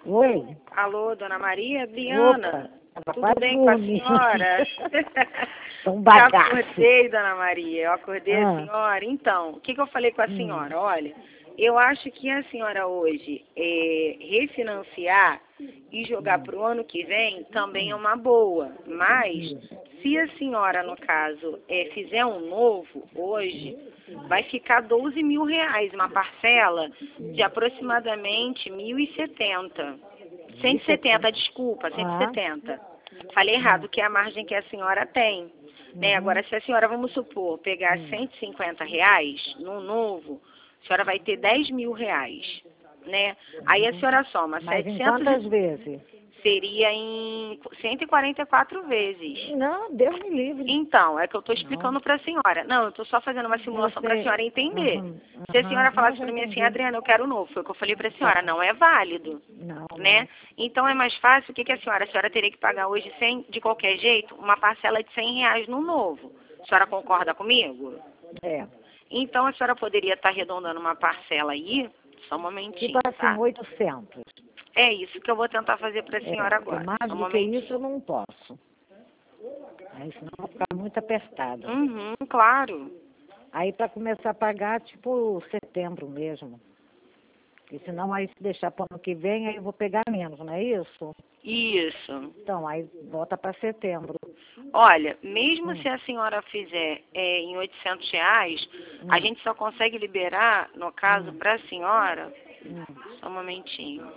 Oi? Alô, Dona Maria? Adriana. Opa, Tudo bem com a senhora? Um Já bagaço. acordei, Dona Maria. Eu acordei a Ah. senhora. Então, o que eu falei com a senhora? Olha, eu acho que a senhora hoje refinanciar e jogar para o ano que vem também é uma boa. Mas, se a senhora, no caso, fizer um novo hoje, vai ficar R$ 12.000, uma parcela de aproximadamente 1.070. 170, desculpa, 170. Falei errado, que é a margem que a senhora tem. Né? Agora, se a senhora, vamos supor, pegar R$ 150 no novo, a senhora vai ter R$ 10.000, né? Aí a senhora soma Mas 700... em quantas vezes? Seria em 144 vezes. Não, Deus me livre. Então, é que eu estou explicando para a senhora. Não, eu estou só fazendo uma simulação para a senhora entender. Se a senhora falasse para mim assim, Adriana, eu quero novo, foi o que eu falei para a senhora, não é válido. Não, Né? Então é mais fácil, o que a senhora? A senhora teria que pagar hoje, de qualquer jeito, uma parcela de R$ 100 no novo. A senhora concorda comigo? É. Então a senhora poderia estar arredondando uma parcela aí, só um momentinho, Tipo assim, tá? 800. É isso que eu vou tentar fazer para a senhora agora. Mais Só um do que momentinho. isso eu não posso. Aí senão vai ficar muito apertado. Uhum, claro. Aí para começar a pagar, tipo, setembro mesmo. Porque senão aí se deixar para o ano que vem, aí eu vou pegar menos, não é isso? Isso. Então, aí volta para setembro. Olha, mesmo se a senhora fizer em R$ 800, a gente só consegue liberar, no caso, para a senhora... Só um momentinho.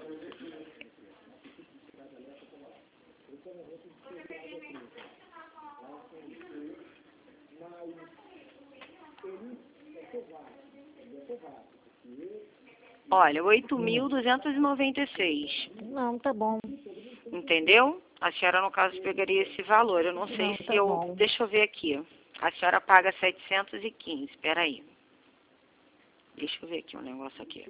Olha, 8.296. Não, tá bom. Entendeu? A senhora, no caso, pegaria esse valor. Eu não sei Não, se tá bom. Deixa eu ver aqui. A senhora paga 715. Espera aí. Deixa eu ver aqui um negócio aqui.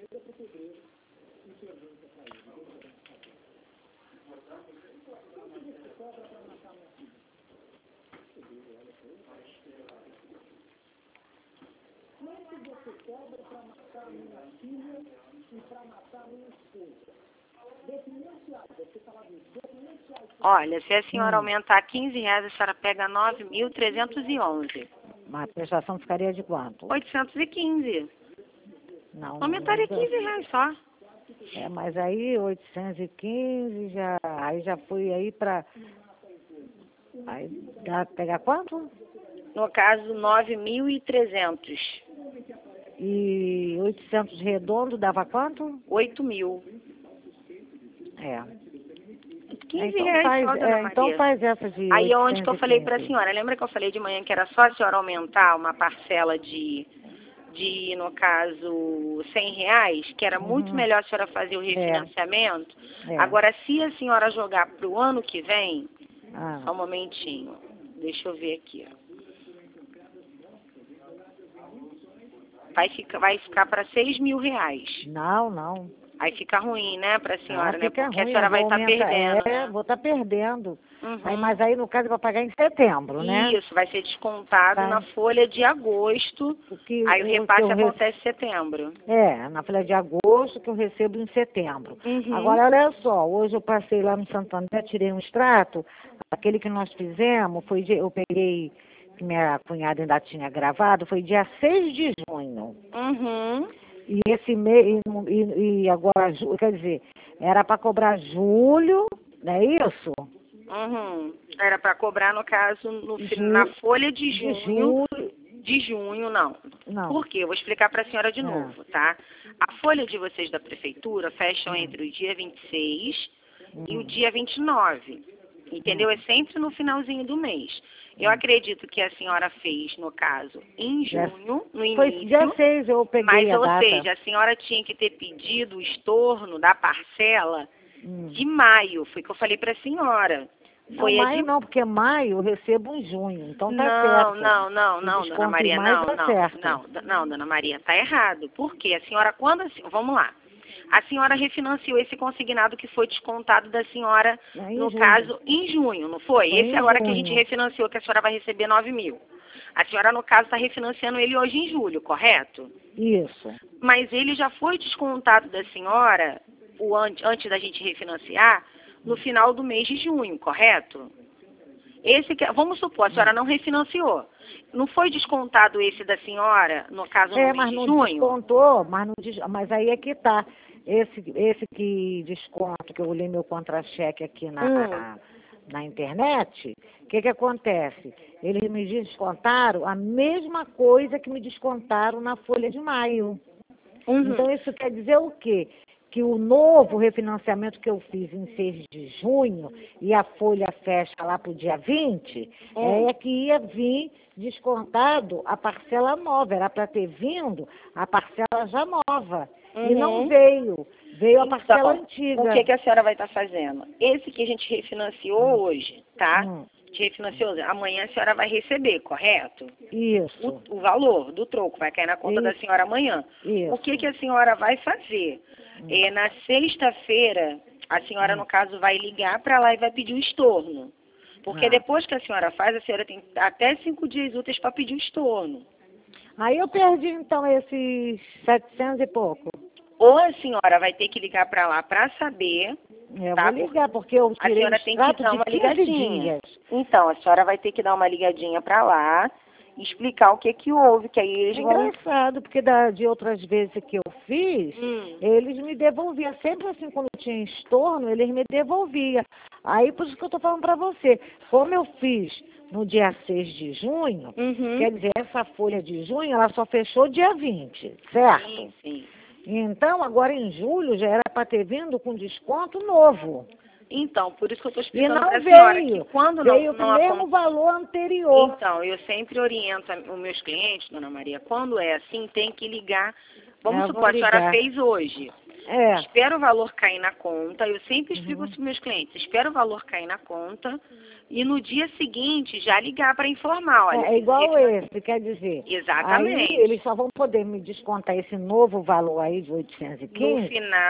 Olha, se a senhora aumentar R$ 15, a senhora pega 9.311. Mas a prestação ficaria de quanto? 815. Não, Aumentaria não, R$ 15 só. É, mas aí 815 aí já fui aí para... Aí dá pegar quanto? No caso, 9.300. E 800 redondo dava quanto? 8.000. É. R$ 15 só, Dona Maria. Então faz essa de Aí é onde que eu falei para a 815. senhora. Lembra que eu falei de manhã que era só a senhora aumentar uma parcela no caso, R$ 100, que era muito melhor a senhora fazer o refinanciamento. Agora, se a senhora jogar para o ano que vem, só um momentinho, deixa eu ver aqui, ó. Vai ficar para R$ 6.000. Não. Aí fica ruim, né, para a senhora, né? Fica Porque a ruim, senhora eu vou vai estar aumentar. perdendo, né? Vou estar perdendo. Uhum. Mas aí, no caso, eu vou pagar em setembro, né? Isso, vai ser descontado na folha de agosto. Aí o repasse acontece em setembro. Na folha de agosto que eu recebo em setembro. Uhum. Agora, olha só, hoje eu passei lá no Santo André, tirei um extrato, aquele que nós fizemos, eu peguei, que minha cunhada ainda tinha gravado, foi dia 6 de junho. Uhum. E esse mês, e agora, quer dizer, era para cobrar julho, não é isso? Uhum. Era para cobrar, no caso, na folha de junho. Não. Por quê? Eu vou explicar para a senhora de novo, tá? A folha de vocês da prefeitura fecham entre o dia 26 e o dia 29. Entendeu? É sempre no finalzinho do mês. Eu acredito que a senhora fez, no caso, em junho, no início. Foi dia 6 eu peguei a data. Ou seja, a senhora tinha que ter pedido o estorno da parcela de maio. Foi o que eu falei para a senhora. Foi maio não, porque maio eu recebo em junho, então tá certo. Não, Dona Maria, não, Dona Maria, tá errado. Por quê? A senhora, vamos lá. A senhora refinanciou esse consignado que foi descontado da senhora, no caso, em junho, não foi? Esse agora que a gente refinanciou, que a senhora vai receber 9.000. A senhora, no caso, está refinanciando ele hoje em julho, correto? Isso. Mas ele já foi descontado da senhora antes da gente refinanciar, no final do mês de junho, correto? Vamos supor, a senhora não refinanciou. Não foi descontado esse da senhora, no caso, no mês mas de não junho? descontou, mas aí é que tá. Esse que desconto, que eu olhei meu contra-cheque aqui na internet, o que acontece? Eles me descontaram a mesma coisa que me descontaram na folha de maio. Então, isso quer dizer o quê? Que o novo refinanciamento que eu fiz em 6 de junho, e a folha fecha lá para o dia 20, é que ia vir descontado a parcela nova. Era para ter vindo a parcela já nova. E não veio. Veio a parcela antiga. O que a senhora vai estar fazendo? Esse que a gente refinanciou hoje, tá? A gente refinanciou hoje. Amanhã a senhora vai receber, correto? Isso. O valor do troco vai cair na conta da senhora amanhã. Isso. O que a senhora vai fazer? Na sexta-feira, a senhora, no caso, vai ligar para lá e vai pedir o estorno. Porque depois que a senhora faz, a senhora tem até 5 dias úteis para pedir o estorno. Aí eu perdi, então, esses 700 e pouco. Ou a senhora vai ter que ligar para lá para saber... Eu vou ligar, porque eu tirei a senhora tem que dar uma ligadinha. Dias. Então, a senhora vai ter que dar uma ligadinha para lá, explicar o que houve, que aí eles vão... Engraçado, porque de outras vezes que eu fiz, eles me devolviam. Sempre assim, quando tinha estorno, eles me devolviam. Aí, por isso que eu estou falando para você. Como eu fiz no dia 6 de junho, quer dizer, essa folha de junho, ela só fechou dia 20, certo? Sim, sim. Então, agora em julho, já era para ter vindo com desconto novo. Então, por isso que eu estou explicando para a veio, senhora que quando veio com o mesmo valor anterior. Então, eu sempre oriento os meus clientes, dona Maria, quando é assim, tem que ligar. Vamos supor, a senhora fez hoje. Espera o valor cair na conta. Eu sempre explico para os meus clientes, espera o valor cair na conta e no dia seguinte já ligar para informar. Olha, é igual esse, quer dizer. Exatamente. Aí eles só vão poder me descontar esse novo valor aí de 815.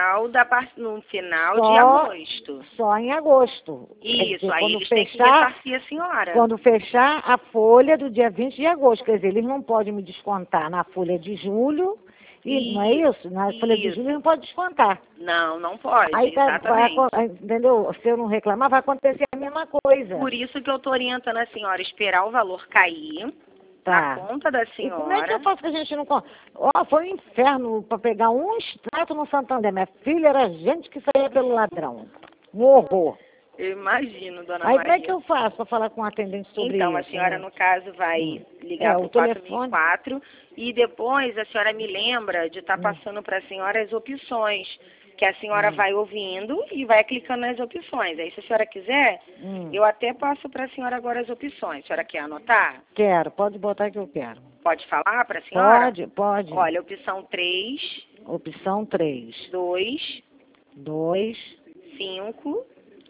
No final de agosto. Só em agosto. Isso, dizer, aí eles têm que ressarcir a senhora. Quando fechar a folha do dia 20 de agosto. Quer dizer, eles não podem me descontar na folha de julho. Não é isso? Na folha de julho não pode descontar. Não pode, aí exatamente. Entendeu? Se eu não reclamar, vai acontecer a mesma coisa. Por isso que eu estou orientando a senhora esperar o valor cair na conta da senhora. E como é que eu faço que a gente não... foi um inferno para pegar um extrato no Santander. Minha filha era gente que saía pelo ladrão. Um horror. Eu imagino, dona Maria. Aí como é que eu faço para falar com o atendente sobre isso? Então, a senhora, no caso, vai ligar para o 464 e depois a senhora me lembra de estar passando para a senhora as opções, que a senhora vai ouvindo e vai clicando nas opções. Aí, se a senhora quiser, eu até passo para a senhora agora as opções. A senhora quer anotar? Quero, pode botar que eu quero. Pode falar para a senhora? Pode. Olha, opção 3. Opção 3. 2. 5.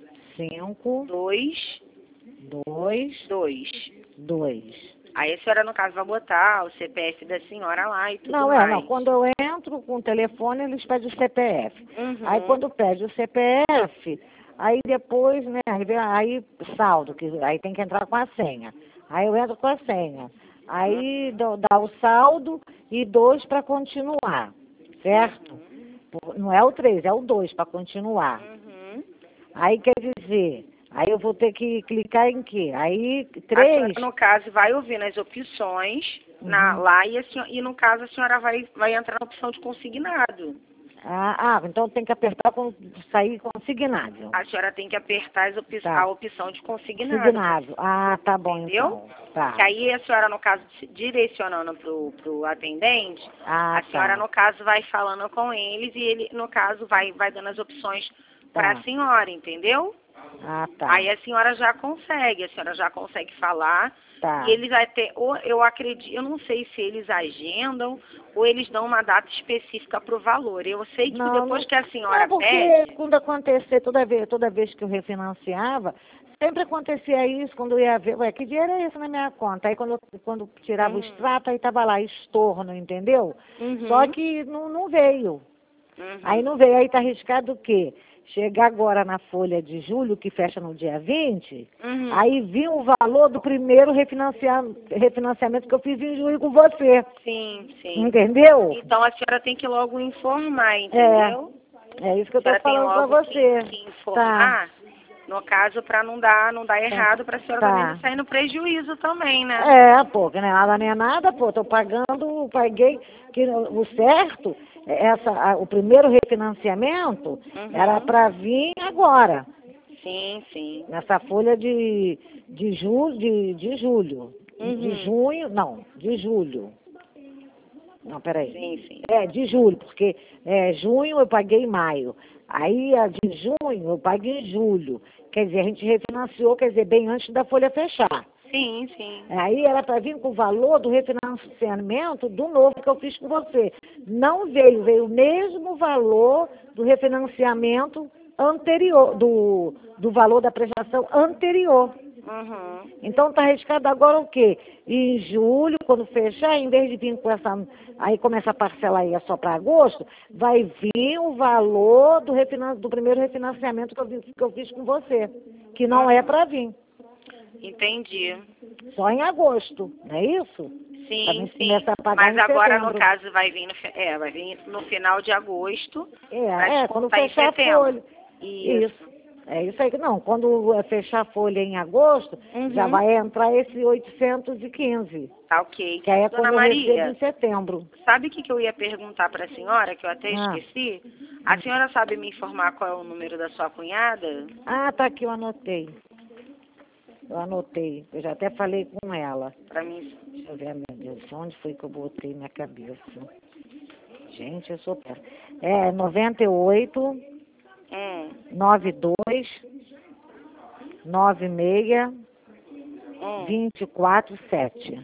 2. Aí a senhora, no caso, vai botar o CPF da senhora lá e tudo mais. Não. Quando eu entro com o telefone, eles pedem o CPF. Aí, quando pede o CPF, aí depois, né, aí saldo, aí tem que entrar com a senha. Aí eu entro com a senha. Aí dá o saldo e 2 para continuar, certo? Não é o 3, é o 2 para continuar. Aí quer dizer... Aí eu vou ter que clicar em quê? Aí, 3... A senhora, no caso, vai ouvir nas opções lá e, no caso, a senhora vai entrar na opção de consignado. Então tem que apertar quando sair consignado. A senhora tem que apertar a opção de consignado. Consignado. Tá bom, entendeu? Então. Tá. Que aí a senhora, no caso, direcionando pro atendente, a senhora, no caso, vai falando com eles e ele, no caso, vai dando as opções para a senhora, entendeu? Tá. Aí a senhora já consegue falar. Tá. E eles vai ter, ou eu acredito, eu não sei se eles agendam ou eles dão uma data específica para o valor. Eu sei que depois que a senhora pede... Quando acontecer, toda vez que eu refinanciava, sempre acontecia isso, quando eu ia ver, que dinheiro é esse na minha conta? Aí quando tirava o extrato, aí estava lá, estorno, entendeu? Só que não veio. Aí não veio, aí está arriscado o quê? Chegar agora na folha de julho, que fecha no dia 20, aí vi o valor do primeiro refinanciamento que eu fiz em julho com você. Sim. Entendeu? Então a senhora tem que logo informar, entendeu? É isso que eu A senhora tô tem falando pra logo você. que informar, no caso, para não dar errado, para a senhora também não sair no prejuízo também, né? É, pô, que não é nada nem é nada, pô, tô pagando, paguei, que o certo, o primeiro refinanciamento era para vir agora, Sim, sim. nessa folha de julho, de julho, de junho, não, de julho. Não, peraí. Sim, sim. De julho, porque junho eu paguei em maio. Aí a de junho eu paguei em julho. Quer dizer, a gente refinanciou, quer dizer, bem antes da folha fechar. Sim, sim. Aí era para vir com o valor do refinanciamento do novo que eu fiz com você. Não veio o mesmo valor do refinanciamento anterior, do valor da prestação anterior. Então está arriscado agora o quê? Em julho, quando fechar, em vez de vir com essa, aí começa a parcela aí só para agosto, vai vir o valor do primeiro refinanciamento que eu fiz com você, que não é para vir. Entendi. Só em agosto, não é isso? Sim, sim. A pagar Mas agora, setembro. no caso, vai vir no final de agosto. Quando em fechar a setembro. folha. Isso. É isso aí. Não, quando fechar a folha em agosto, já vai entrar esse 815. Tá ok. Que aí é Dona quando eu Maria, recebo em setembro. sabe o que eu ia perguntar para a senhora, que eu até esqueci? A senhora sabe me informar qual é o número da sua cunhada? Ah, tá aqui, eu anotei. Eu já até falei com ela. Para mim. Deixa eu ver, meu Deus, onde foi que eu botei minha cabeça? Gente, eu sou péssima. 98 92 96 24 7.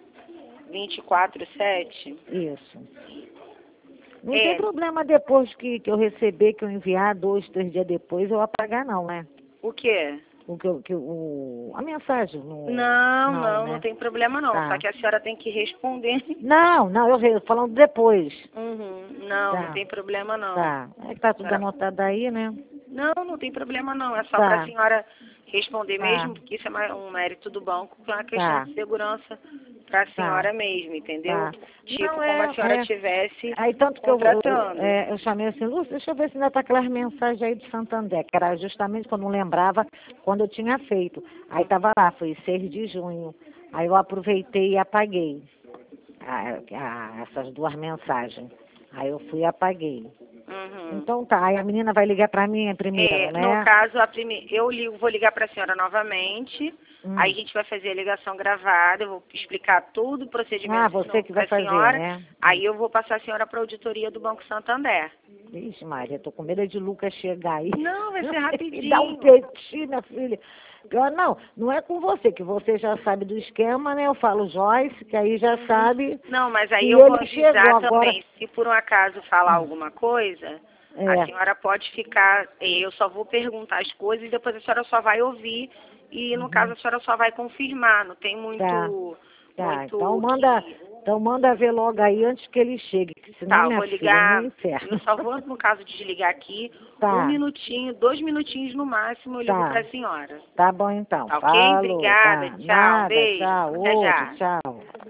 24/7? Isso. Não tem problema depois que eu receber, que eu enviar 2, 3 dias depois, eu apagar não, né? O quê? A mensagem. Não né? tem problema não. Tá. Só que a senhora tem que responder. Não, eu falando depois. Não tem problema não. Tá. É que tá tudo anotado aí, né? Não tem problema não. É só para a senhora responder mesmo, porque isso é um mérito do banco, que é uma questão de segurança para a senhora mesmo, entendeu? Tipo, como a senhora tivesse aí, tanto que contratando. eu chamei assim, Lúcia, deixa eu ver se ainda tá aquelas mensagens aí de Santander, que era justamente quando eu não lembrava quando eu tinha feito. Aí tava lá, foi 6 de junho. Aí eu aproveitei e apaguei essas 2 mensagens. Aí eu fui e apaguei. Então tá, aí a menina vai ligar para mim primeiro, né? No caso, vou ligar para a senhora novamente, aí a gente vai fazer a ligação gravada, eu vou explicar tudo o procedimento você que vai fazer, senhora, né? Aí eu vou passar a senhora para a auditoria do Banco Santander. Ixi, Maria, tô com medo de Lucas chegar aí. Não, vai ser rapidinho. Dá um peitinho, minha filha. Não é com você, que você já sabe do esquema, né? Eu falo Joyce, que aí já sabe. Não, mas aí e eu vou ele avisar chegou também. agora. Se por um acaso falar alguma coisa, a senhora pode ficar. Eu só vou perguntar as coisas e depois a senhora só vai ouvir. E no caso a senhora só vai confirmar. Não tem muito. Então manda ver logo aí antes que ele chegue, que senão eu vou ligar. Eu só vou, no caso, de desligar aqui, 1 minutinho, 2 minutinhos no máximo, eu ligo para a senhora. Tá bom então. Tá ok? Obrigada. Tchau. Nada, Beijo. tchau. Até já. Tchau.